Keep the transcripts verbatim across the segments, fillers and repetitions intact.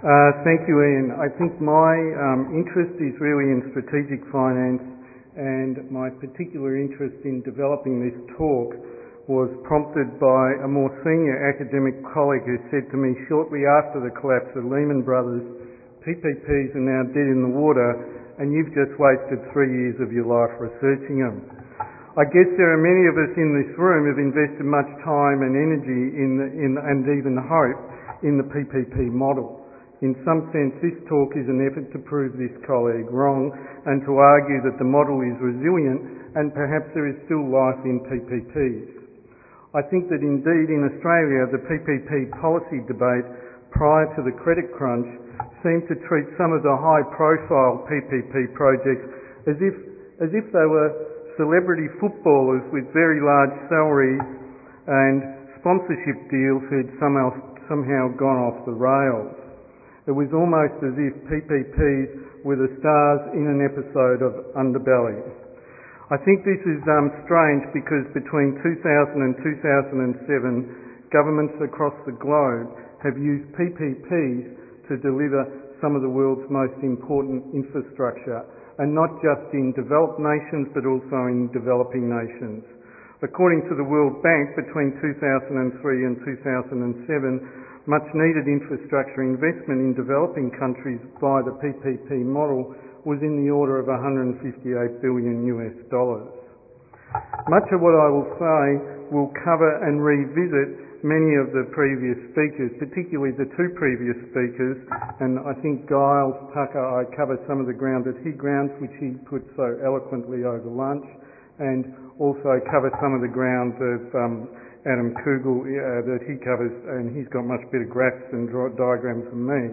Uh, thank you, Ian. I think my um, interest is really in strategic finance, and my particular interest in developing this talk was prompted by a more senior academic colleague who said to me shortly after the collapse of Lehman Brothers, P P Ps are now dead in the water and you've just wasted three years of your life researching them. I guess there are many of us in this room who have invested much time and energy in, the, in and even hope in the P P P model. In some sense, this talk is an effort to prove this colleague wrong and to argue that the model is resilient and perhaps there is still life in P P Ps. I think that indeed in Australia the P P P policy debate prior to the credit crunch seemed to treat some of the high-profile P P P projects as if, as if they were celebrity footballers with very large salaries and sponsorship deals who had somehow, somehow gone off the rails. It was almost as if P P Ps were the stars in an episode of Underbelly. I think this is um, strange because between two thousand and two thousand seven, governments across the globe have used P P Ps to deliver some of the world's most important infrastructure, and not just in developed nations but also in developing nations. According to the World Bank, between two thousand three and two thousand seven, much needed infrastructure investment in developing countries via the P P P model was in the order of one hundred fifty-eight billion U S dollars. Much of what I will say will cover and revisit many of the previous speakers, particularly the two previous speakers, and I think Giles Tucker, I cover some of the ground that he grounds, which he put so eloquently over lunch, and also cover some of the ground of um, Adam Kugel uh, that he covers, and he's got much better graphs and diagrams than me.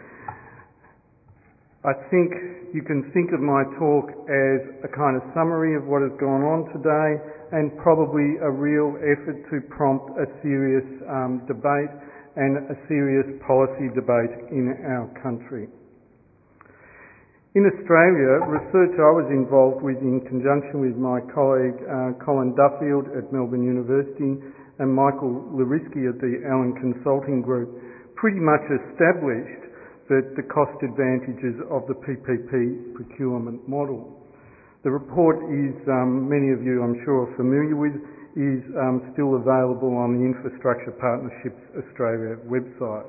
I think you can think of my talk as a kind of summary of what has gone on today and probably a real effort to prompt a serious um, debate and a serious policy debate in our country. In Australia, research I was involved with in conjunction with my colleague uh, Colin Duffield at Melbourne University and Michael Lewriski at the Allen Consulting Group pretty much established that the cost advantages of the P P P procurement model. The report is, um, many of you I'm sure are familiar with, is um, still available on the Infrastructure Partnerships Australia website.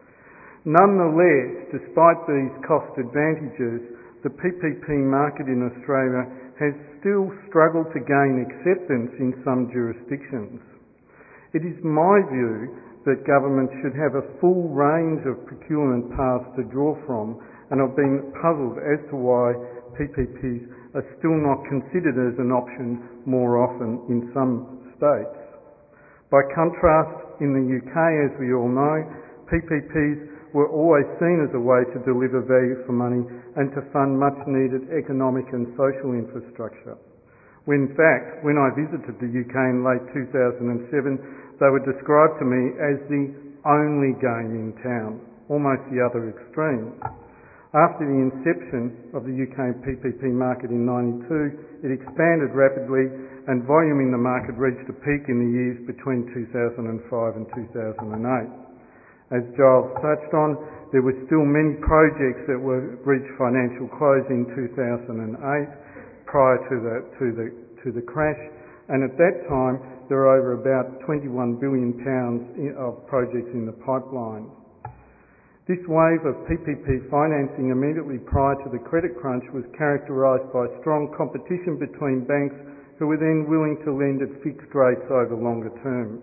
Nonetheless, despite these cost advantages, the P P P market in Australia has still struggled to gain acceptance in some jurisdictions. It is my view that governments should have a full range of procurement paths to draw from, and I've been puzzled as to why P P Ps are still not considered as an option more often in some states. By contrast, in the U K, as we all know, P P Ps were always seen as a way to deliver value for money and to fund much needed economic and social infrastructure. When in fact, when I visited the U K in late two thousand seven, they were described to me as the only game in town, almost the other extreme. After the inception of the U K P P P market in ninety-two, it expanded rapidly and volume in the market reached a peak in the years between two thousand five and two thousand eight. As Giles touched on, there were still many projects that were reached financial close in two thousand eight prior to the, to the, to the crash, and at that time there were over about twenty-one billion pounds of projects in the pipeline. This wave of P P P financing immediately prior to the credit crunch was characterised by strong competition between banks who were then willing to lend at fixed rates over longer terms.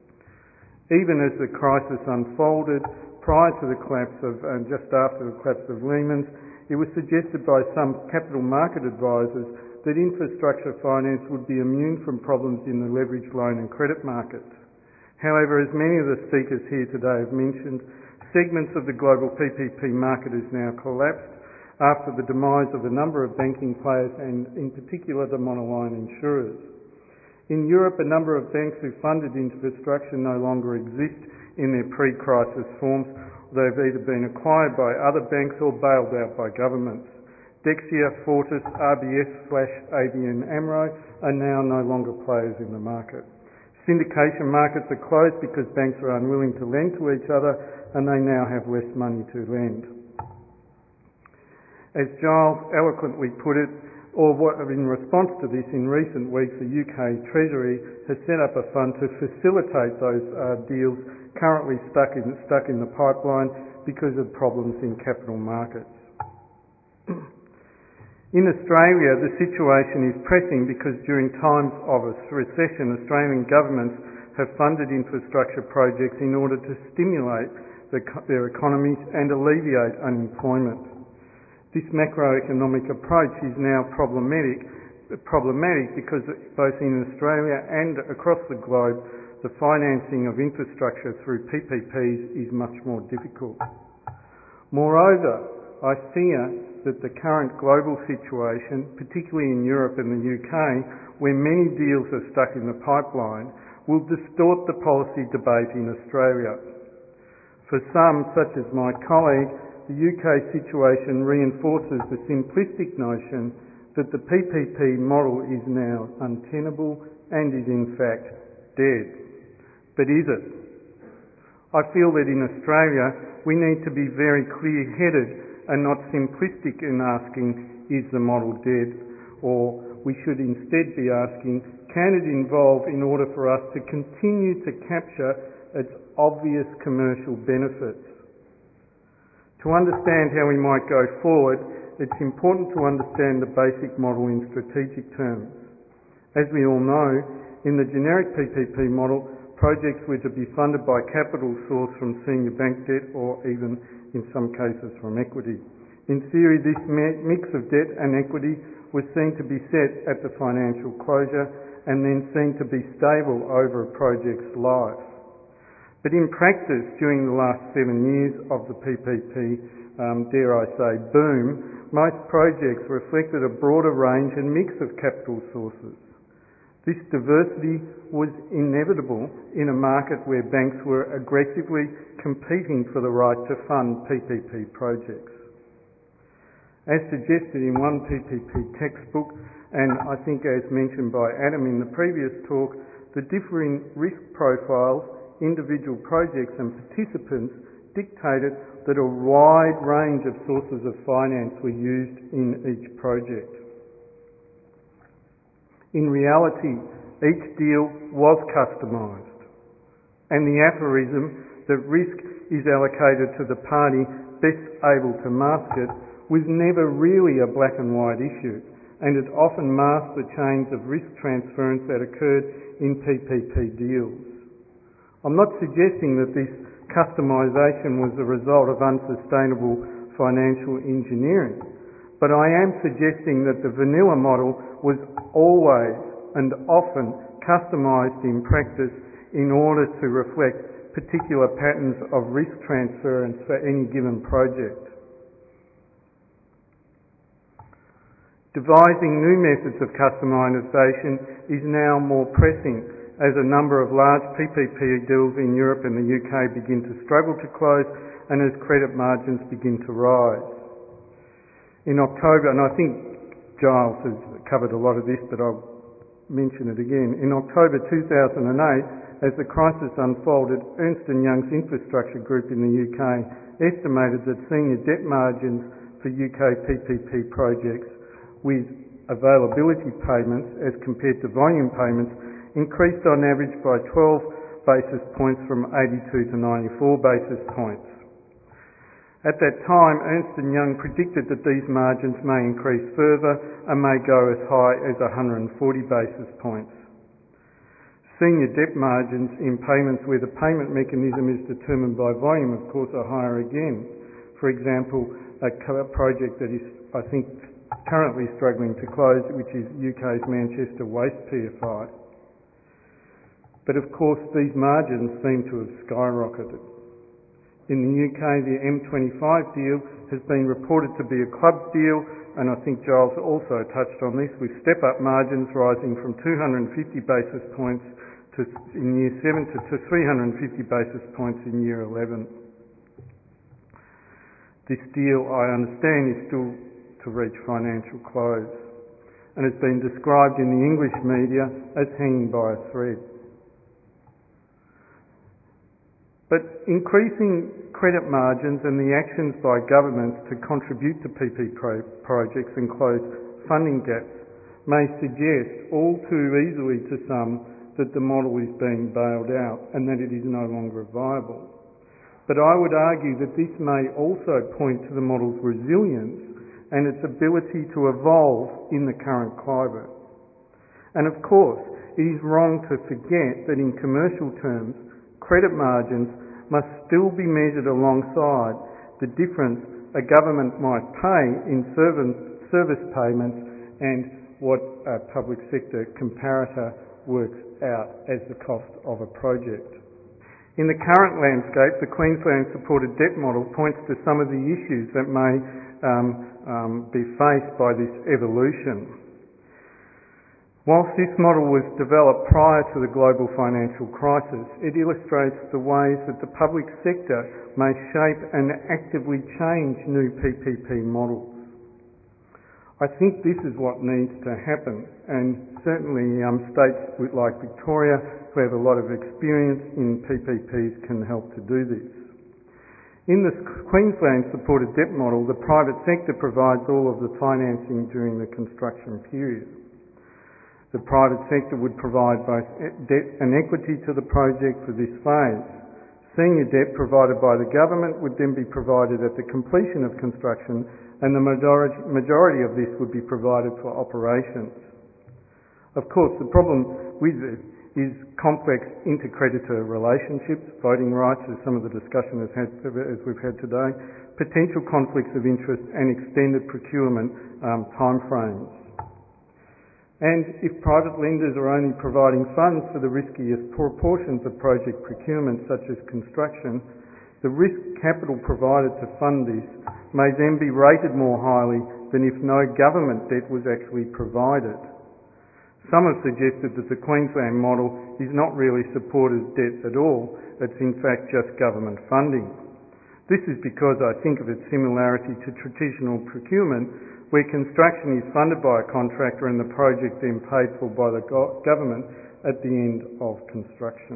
Even as the crisis unfolded, prior to the collapse of, and just after the collapse of Lehman's, it was suggested by some capital market advisors that infrastructure finance would be immune from problems in the leveraged loan and credit markets. However, as many of the speakers here today have mentioned, segments of the global P P P market has now collapsed after the demise of a number of banking players and in particular the monoline insurers. In Europe, a number of banks who funded infrastructure no longer exist in their pre-crisis forms. They've either been acquired by other banks or bailed out by governments. Dexia, Fortis, R B S slash A B N AMRO are now no longer players in the market. Syndication markets are closed because banks are unwilling to lend to each other, and they now have less money to lend. As Giles eloquently put it, or what, in response to this, in recent weeks the U K Treasury has set up a fund to facilitate those uh, deals currently stuck in, stuck in the pipeline because of problems in capital markets. In Australia, the situation is pressing because during times of a recession, Australian governments have funded infrastructure projects in order to stimulate the, their economies and alleviate unemployment. This macroeconomic approach is now problematic, problematic because both in Australia and across the globe, the financing of infrastructure through P P Ps is much more difficult. Moreover, I fear that the current global situation, particularly in Europe and the U K, where many deals are stuck in the pipeline, will distort the policy debate in Australia. For some, such as my colleague, the U K situation reinforces the simplistic notion that the P P P model is now untenable and is in fact dead. But is it? I feel that in Australia we need to be very clear-headed and not simplistic in asking, is the model dead? Or we should instead be asking, can it evolve in order for us to continue to capture its obvious commercial benefits? To understand how we might go forward, it's important to understand the basic model in strategic terms. As we all know, in the generic P P P model, projects were to be funded by capital sourced from senior bank debt or even in some cases from equity. In theory, this mix of debt and equity was seen to be set at the financial closure and then seen to be stable over a project's life. But in practice, during the last seven years of the P P P, um, dare I say, boom, most projects reflected a broader range and mix of capital sources. This diversity was inevitable in a market where banks were aggressively competing for the right to fund P P P projects. As suggested in one P P P textbook, and I think as mentioned by Adam in the previous talk, the differing risk profiles, individual projects and participants dictated that a wide range of sources of finance were used in each project. In reality, each deal was customised, and the aphorism that risk is allocated to the party best able to mask it was never really a black and white issue, and it often masked the chains of risk transference that occurred in P P P deals. I'm not suggesting that this customisation was the result of unsustainable financial engineering, but I am suggesting that the vanilla model was always and often customised in practice in order to reflect particular patterns of risk transference for any given project. Devising new methods of customisation is now more pressing as a number of large P P P deals in Europe and the U K begin to struggle to close and as credit margins begin to rise. In October, and I think Giles has covered a lot of this, but I'll mention it again. In October two thousand eight, as the crisis unfolded, Ernst and Young's infrastructure group in the U K estimated that senior debt margins for U K P P P projects with availability payments as compared to volume payments increased on average by twelve basis points from eighty-two to ninety-four basis points. At that time, Ernst and Young predicted that these margins may increase further and may go as high as one hundred forty basis points. Senior debt margins in payments where the payment mechanism is determined by volume, of course, are higher again. For example, a project that is, I think, currently struggling to close, which is U K's Manchester Waste P F I. But of course, these margins seem to have skyrocketed. In the U K, the M twenty-five deal has been reported to be a club deal, and I think Giles also touched on this, with step-up margins rising from two hundred fifty basis points to, in year seven to, to three hundred fifty basis points in year eleven. This deal, I understand, is still to reach financial close and has been described in the English media as hanging by a thread. But increasing credit margins and the actions by governments to contribute to P P P projects and close funding gaps may suggest all too easily to some that the model is being bailed out and that it is no longer viable. But I would argue that this may also point to the model's resilience and its ability to evolve in the current climate. And of course, it is wrong to forget that in commercial terms, credit margins must still be measured alongside the difference a government might pay in service payments and what a public sector comparator works out as the cost of a project. In the current landscape, the Queensland Supported Debt Model points to some of the issues that may um, um, be faced by this evolution. Whilst this model was developed prior to the global financial crisis, it illustrates the ways that the public sector may shape and actively change new P P P models. I think this is what needs to happen, and certainly um, states like Victoria, who have a lot of experience in P P Ps, can help to do this. In the Queensland Supported Debt Model, the private sector provides all of the financing during the construction period. The private sector would provide both debt and equity to the project for this phase. Senior debt provided by the government would then be provided at the completion of construction, and the majority, majority of this would be provided for operations. Of course, the problem with this is complex inter-creditor relationships, voting rights, as some of the discussion has had, as we've had today, potential conflicts of interest, and extended procurement um, timeframes. And if private lenders are only providing funds for the riskiest portions of project procurement, such as construction, the risk capital provided to fund this may then be rated more highly than if no government debt was actually provided. Some have suggested that the Queensland model is not really supported debt at all, it's in fact just government funding. This is because I think of its similarity to traditional procurement, where construction is funded by a contractor and the project then paid for by the go- government at the end of construction.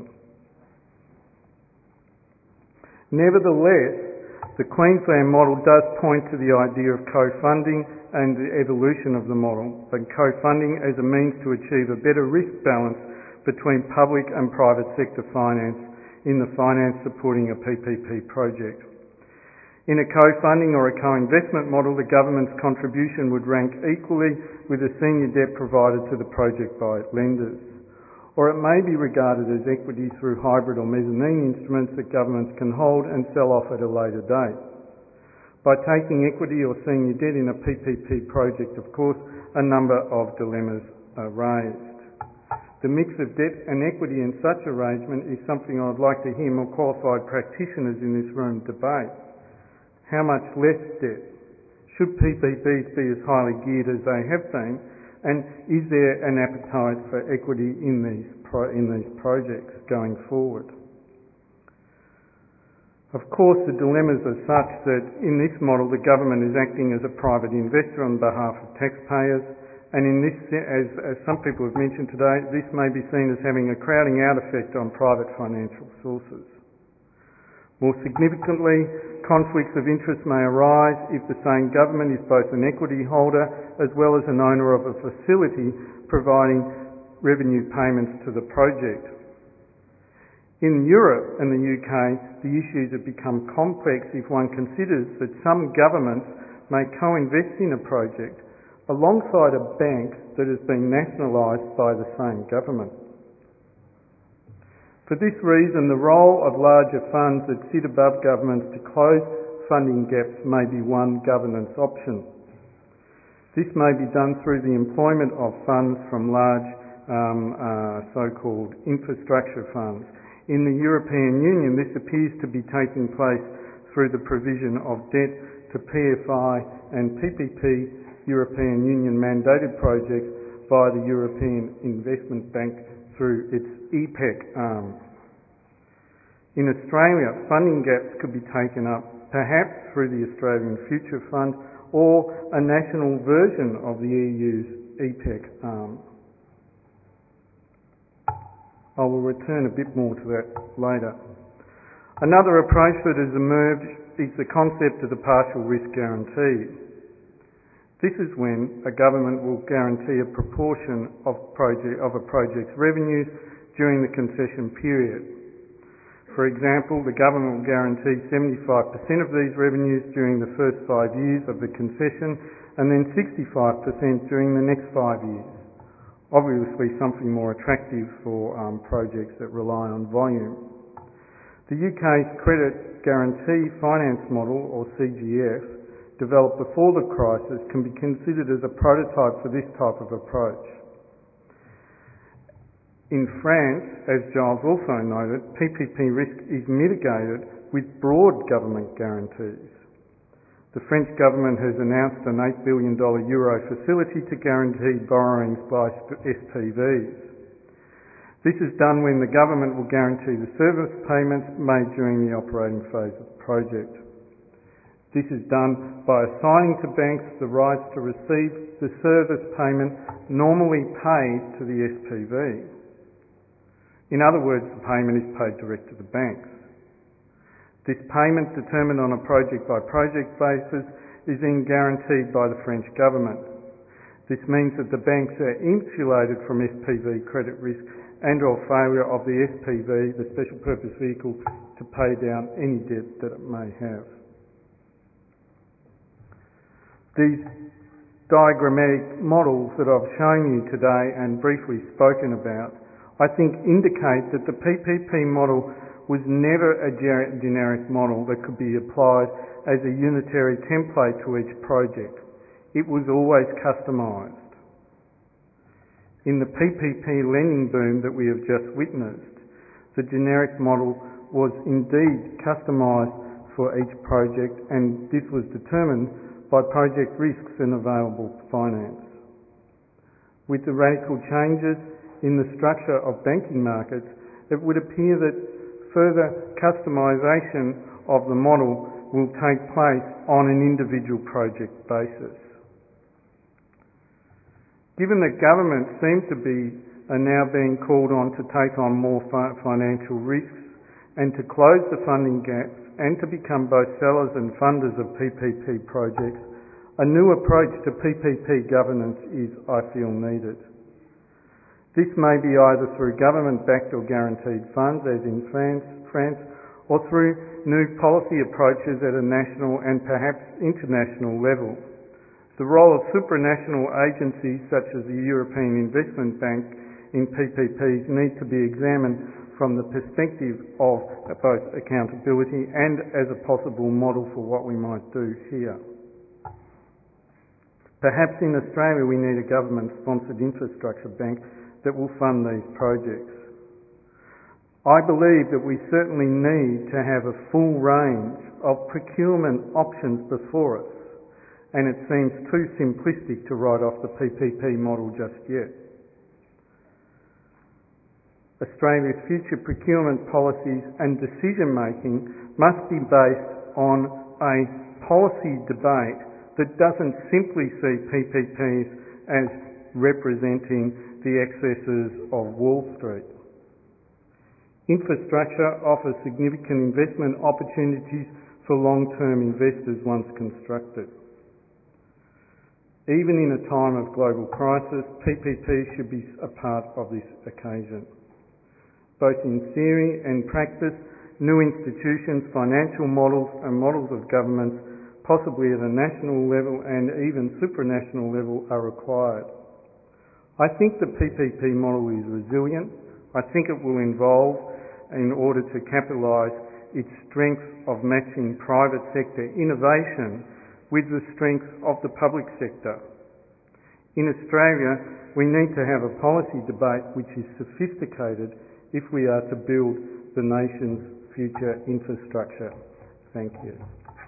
Nevertheless, the Queensland model does point to the idea of co-funding and the evolution of the model, but co-funding as a means to achieve a better risk balance between public and private sector finance in the finance supporting a P P P project. In a co-funding or a co-investment model, the government's contribution would rank equally with the senior debt provided to the project by lenders. Or it may be regarded as equity through hybrid or mezzanine instruments that governments can hold and sell off at a later date. By taking equity or senior debt in a P P P project, of course, a number of dilemmas are raised. The mix of debt and equity in such arrangement is something I'd like to hear more qualified practitioners in this room debate. How much less debt? Should P P Ps be as highly geared as they have been? And is there an appetite for equity in these, pro- in these projects going forward? Of course, the dilemmas are such that in this model the government is acting as a private investor on behalf of taxpayers, and in this, as, as some people have mentioned today, this may be seen as having a crowding out effect on private financial sources. More significantly, conflicts of interest may arise if the same government is both an equity holder as well as an owner of a facility providing revenue payments to the project. In Europe and the U K, the issues have become complex if one considers that some governments may co-invest in a project alongside a bank that has been nationalised by the same government. For this reason, the role of larger funds that sit above governments to close funding gaps may be one governance option. This may be done through the employment of funds from large um, uh, so-called infrastructure funds. In the European Union, this appears to be taking place through the provision of debt to P F I and P P P European Union mandated projects by the European Investment Bank through its E PEC arm. In Australia, funding gaps could be taken up perhaps through the Australian Future Fund or a national version of the E U's E PEC arm. I will return a bit more to that later. Another approach that has emerged is the concept of the partial risk guarantee. This is when a government will guarantee a proportion of, project, of a project's revenues during the concession period. For example, the government will guarantee seventy-five percent of these revenues during the first five years of the concession and then sixty-five percent during the next five years. Obviously something more attractive for um, projects that rely on volume. The U K's Credit Guarantee Finance Model, or C G F, developed before the crisis, can be considered as a prototype for this type of approach. In France, as Giles also noted, P P P risk is mitigated with broad government guarantees. The French government has announced an eight billion dollars euro facility to guarantee borrowings by S P Vs. This is done when the government will guarantee the service payments made during the operating phase of the project. This is done by assigning to banks the rights to receive the service payment normally paid to the S P V. In other words, the payment is paid direct to the banks. This payment, determined on a project-by-project basis, is then guaranteed by the French government. This means that the banks are insulated from S P V credit risk and or failure of the S P V, the special purpose vehicle, to pay down any debt that it may have. These diagrammatic models that I've shown you today and briefly spoken about, I think indicate that the P P P model was never a generic model that could be applied as a unitary template to each project. It was always customised. In the P P P lending boom that we have just witnessed, the generic model was indeed customised for each project, and this was determined by project risks and available finance. With the radical changes in the structure of banking markets, it would appear that further customisation of the model will take place on an individual project basis. Given that governments seem to be are now being called on to take on more fi- financial risks and to close the funding gaps and to become both sellers and funders of P P P projects, a new approach to P P P governance is, I feel, needed. This may be either through government-backed or guaranteed funds, as in France, France, or through new policy approaches at a national and perhaps international level. The role of supranational agencies such as the European Investment Bank in P P Ps need to be examined from the perspective of both accountability and as a possible model for what we might do here. Perhaps in Australia we need a government-sponsored infrastructure bank that will fund these projects. I believe that we certainly need to have a full range of procurement options before us, and it seems too simplistic to write off the P P P model just yet. Australia's future procurement policies and decision making must be based on a policy debate that doesn't simply see P P Ps as representing the excesses of Wall Street. Infrastructure offers significant investment opportunities for long-term investors once constructed. Even in a time of global crisis, P P P should be a part of this occasion. Both in theory and practice, new institutions, financial models and models of governments, possibly at a national level and even supranational level, are required. I think the P P P model is resilient. I think it will evolve in order to capitalise its strength of matching private sector innovation with the strength of the public sector. In Australia, we need to have a policy debate which is sophisticated if we are to build the nation's future infrastructure. Thank you.